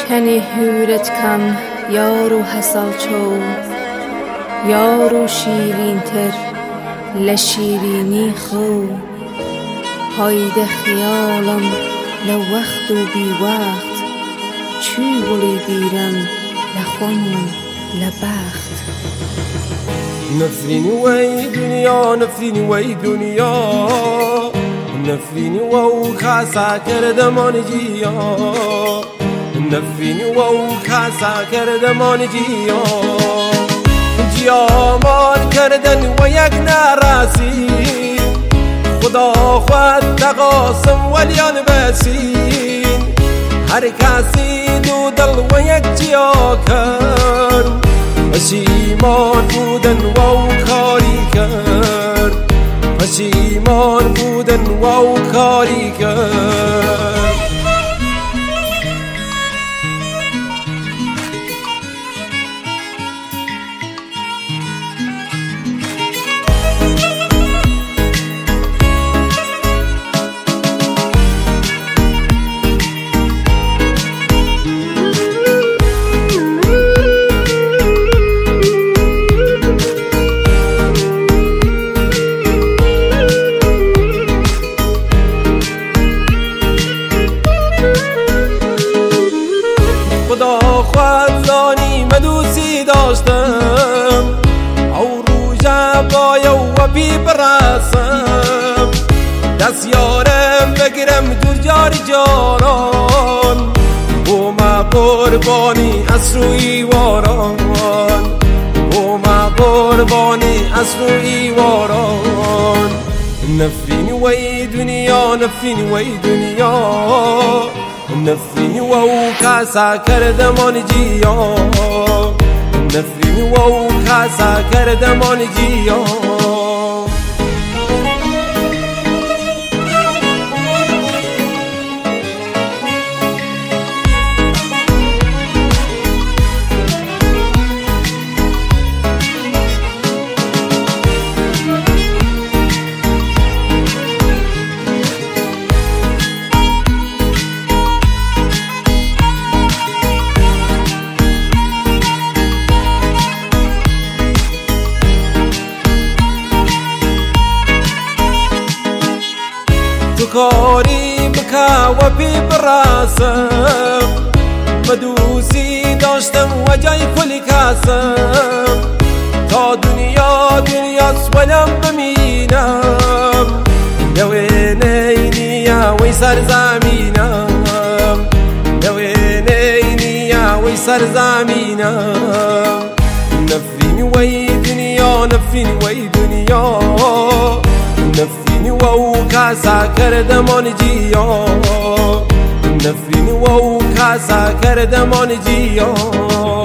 کنی هورت کم یارو حسال چو یارو شیرین تر لشیرینی خو هایده خیالم لوقت و بی وقت چی بولی دیرم لخوانم لبخت نفرینی وی دنیا نفرینی وی دنیا نفرینی و خاصا کردمان جیا نفرینی و خاصا کردمان جیا جیا مال کردن و یک نراسی خدا خود تقاسم ولیان بسین هر کسی دو دل و یک جیا کرد پشیمان بودن و کاری کرد پشیمان بودن و کاری کرد خدا خود زانی مدوسی داشتم او روژه بایا و بی برسم دست یارم بگیرم دور جاری جانان او ما قربانی از روی واران او ما قربانی از روی واران نفرینی وی دنیا نفرینی وی دنیا نفرینی و خاصا کردمان جیا نفرینی و خاصا کردمان جیا تو کاری بکا و بی براسم مدوسی داشتم و جای کلی کاسم تا دنیاست ولم بمینم دوینه اینیا وی سرزمینم دوینه اینیا وی سرزمینم نفرینی وی دنیا نفرینی وی دنیا نفرینی و خاصا کردمان جیا نفرینی و خاصا کردمان جیا